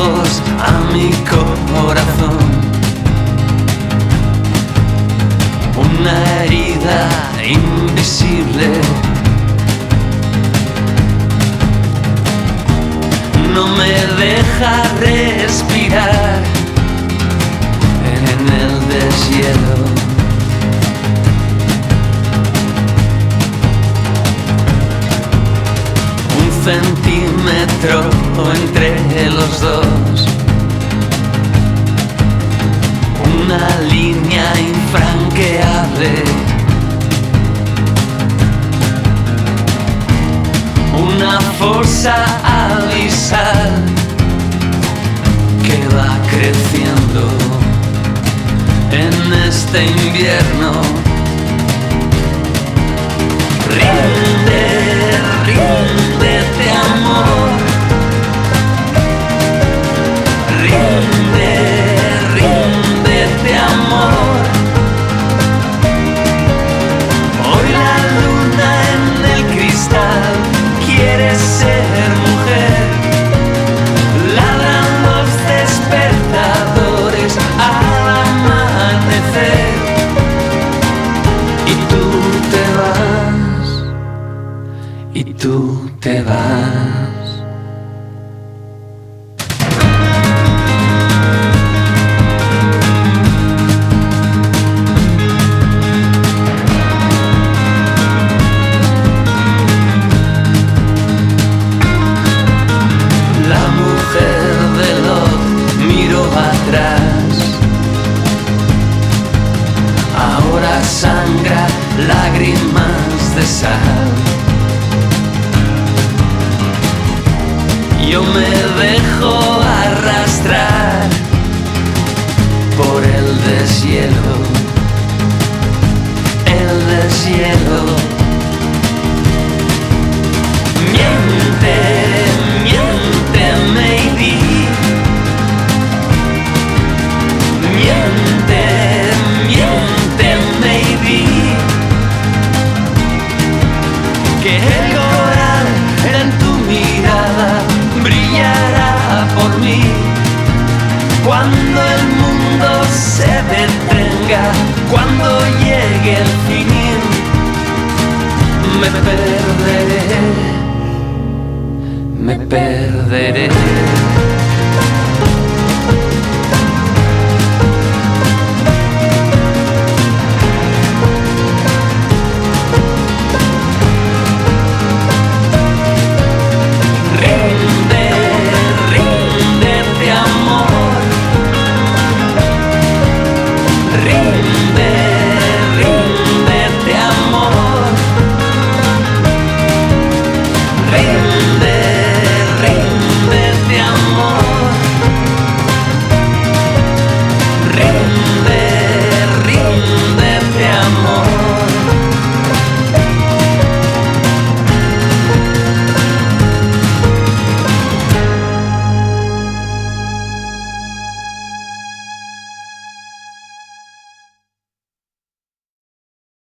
ojos a mi corazón. Una herida invisible no me deja respirar en el deshielo. Un centímetro entre los dos, una línea infranqueable, una fosa abisal que va creciendo en este invierno. Ríndete amor, ríndete amor. Hoy la luna en el cristal quiere ser mujer. Ladran los despertadores al amanecer y tú te vas. La mujer de Lot miró atrás, ahora sangra lágrimas de sal. Yo me dejo arrastrar por el deshielo, el deshielo. Miente, miente, maybe. Miente, miente, maybe. Que el coral en tu mirada brillará por mí. Cuando el mundo se detenga, cuando llegue el fin, me perderé.